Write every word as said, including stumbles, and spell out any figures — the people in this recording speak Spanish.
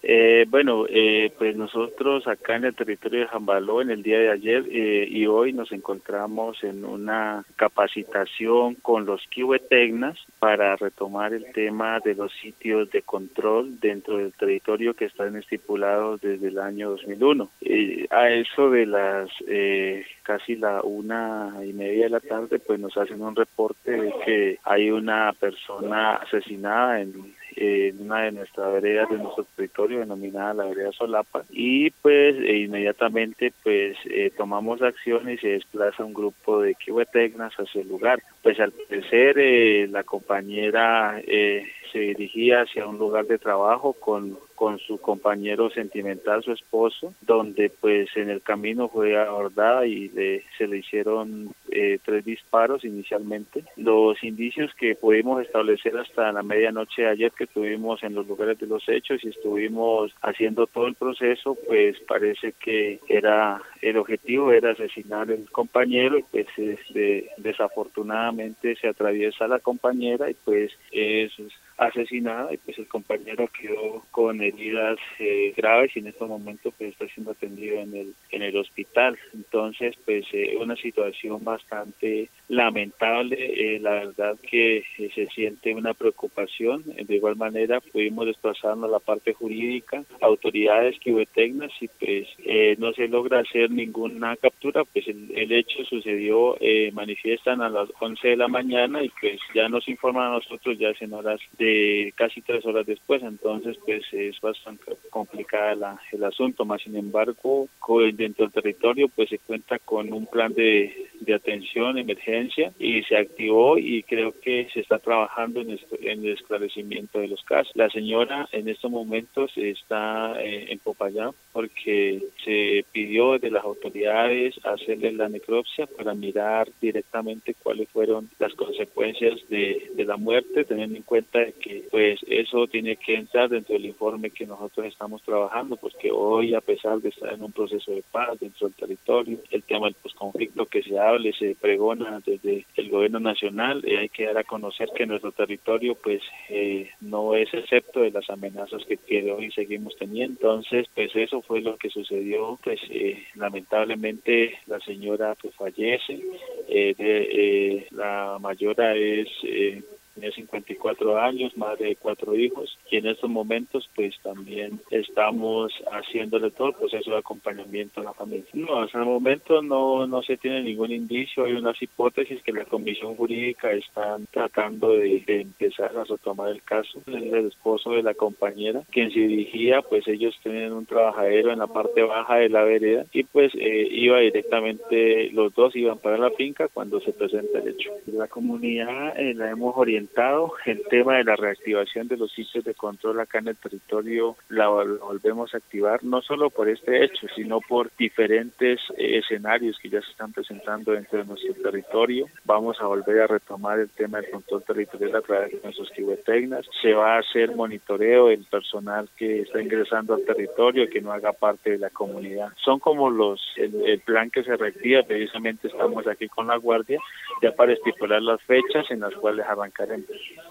Eh, bueno, eh, pues nosotros acá en el territorio de Jambaló en el día de ayer eh, y hoy nos encontramos en una capacitación con los Kihuetegnas para retomar el tema de los sitios de control dentro del territorio que están estipulados desde el año dos mil uno. Eh, a eso de las eh, casi la una y media de la tarde, pues nos hacen un reporte de que hay una persona asesinada en en una de nuestras veredas de nuestro territorio denominada la vereda Solapa, y pues e inmediatamente pues eh, tomamos acción y se desplaza un grupo de Kihuetegnas hacia el lugar. Pues al parecer eh, la compañera eh, se dirigía hacia un lugar de trabajo con con su compañero sentimental, su esposo, donde pues en el camino fue abordada y le, se le hicieron eh, tres disparos inicialmente. Los indicios que pudimos establecer hasta la medianoche de ayer que estuvimos en los lugares de los hechos y estuvimos haciendo todo el proceso, pues parece que era el objetivo era asesinar al compañero y pues este, desafortunadamente se atraviesa la compañera y pues es asesinada y pues el compañero quedó con heridas eh, graves y en estos momentos pues está siendo atendido en el en el hospital. Entonces pues eh, una situación bastante lamentable, eh, la verdad que eh, se siente una preocupación. De igual manera pudimos desplazarnos a la parte jurídica, autoridades kihuetegnas y pues eh, no se logra hacer ninguna captura, pues el, el hecho sucedió, eh, manifiestan a las once de la mañana y pues ya nos informan a nosotros ya en horas de casi tres horas después, entonces pues es bastante complicada la, el asunto, más sin embargo dentro del territorio pues se cuenta con un plan de, de atención, emergencia y se activó y creo que se está trabajando en, esto, en el esclarecimiento de los casos. La señora en estos momentos está eh, en Popayán porque se pidió de las autoridades hacerle la necropsia para mirar directamente cuáles fueron las consecuencias de, de la muerte, teniendo en cuenta de que pues eso tiene que entrar dentro del informe que nosotros estamos trabajando, porque hoy a pesar de estar en un proceso de paz dentro del territorio, el tema del posconflicto que se hable, se pregona desde el gobierno nacional, eh, hay que dar a conocer que nuestro territorio pues eh, no es excepto de las amenazas que, que hoy seguimos teniendo. Entonces pues eso fue lo que sucedió, pues eh, lamentablemente la señora pues fallece, eh, de, eh, la mayora es eh, tiene cincuenta y cuatro años, madre de cuatro hijos, y en estos momentos pues también estamos haciéndole todo el proceso de acompañamiento a la familia. No, hasta el momento no, no se tiene ningún indicio, hay unas hipótesis que la comisión jurídica está tratando de, de empezar a retomar el caso. El, el esposo de la compañera, quien se dirigía, pues ellos tienen un trabajadero en la parte baja de la vereda y pues eh, iba directamente, los dos iban para la finca cuando se presenta el hecho. La comunidad eh, la hemos orientado. El tema de la reactivación de los sitios de control acá en el territorio la, la volvemos a activar, no solo por este hecho, sino por diferentes eh, escenarios que ya se están presentando dentro de nuestro territorio. Vamos a volver a retomar el tema del control territorial a través de nuestros kihuetegnas. Se va a hacer monitoreo del personal que está ingresando al territorio, que no haga parte de la comunidad. Son como los el, el plan que se reactiva, precisamente estamos aquí con la Guardia, ya para estipular las fechas en las cuales arrancaremos.